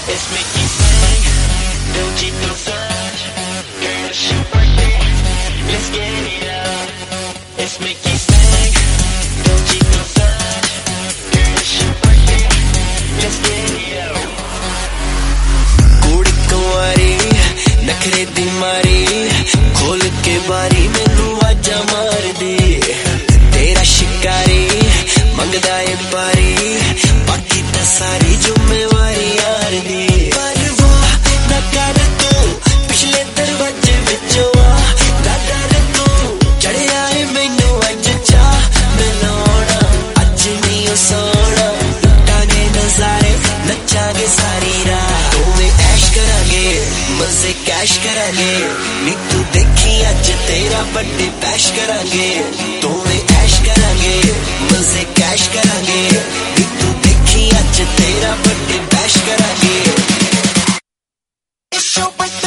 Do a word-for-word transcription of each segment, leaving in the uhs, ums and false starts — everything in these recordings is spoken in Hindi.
It's Mickey Bang, don't you feel such? Girl, it's your birthday, let's get it up. It's Mickey Bang, don't you feel such? Girl, it's your birthday, let's get it up. Kuudi kumari, nakhre di mari, khol ke bari mainu aaja maar de. Tera shikari, mangda hai pari, baaki ta sari zummewari yaar di. Parwaa na kar tu, pichle darwaje vichon aa, na dar tu, chadya hai mainu aaj cha milauna. Aaj nahi ho sona, luttange nazare, nachange sari raat. Dove ऐश करांगे, मजे कैश करांगे, नी तू देखी अज तेरा बर्थडे बैश करांगे. दove ऐश करांगे, मजे कैश करांगे, नी तू देखी अज तेरा बर्थडे बैश करांगे. It's your birthday.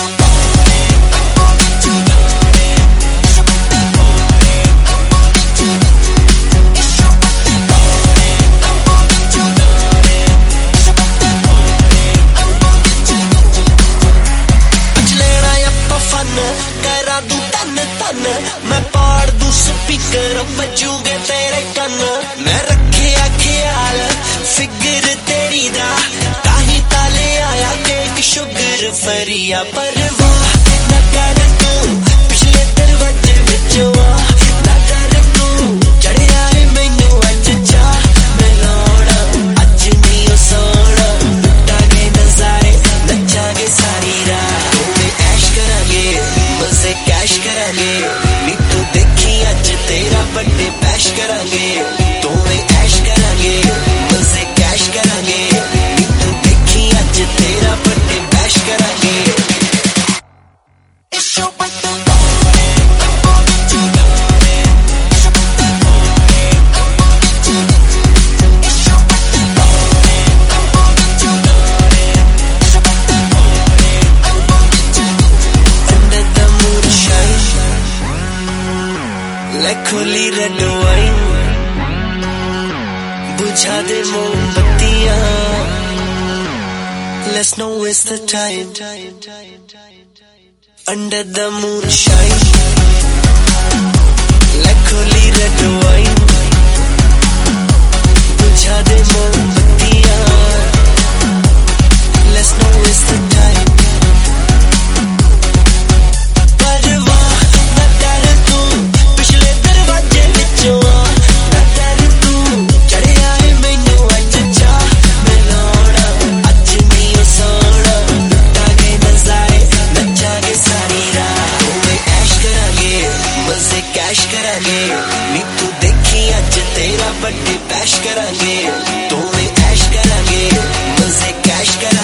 करा दू तन तन मैं पाड़ दू स्पीकर बजूगे तेरे कन. मैं रखिया ख्याल फिगर तेरी दा, ताही ताले आया केक शुगर फरिया. परवाह ना कर तू, पिछले दरवाजे विचों आ, ना कर तू, चढ़िया है मैनू अज चा मिलाउणा. अज नहीं हो सोना, लुटांगे नज़ारे, नचांगे सारी रात. दove ऐश करांगे, मजे कैश करांगे, नी तू देखी अज तेरा बर्थडे बैश करांगे. dove ऐश करांगे, मजे कैश करांगे, नी तू देखी अज तेरा बर्थडे बैश करांगे. It's your birthday. खोली रेड वाइन, बुझा दे मोमबत्तियां. Let's not waste the time under the moonshine. Let खोली रेड वाइन, बुझा दे मोमबत्तियां. Let's not waste the time. Cash करांगे, नी तू देखी अज तेरा बर्थडे बैश करांगे. dove ऐश करांगे, मजे कैश करांगे.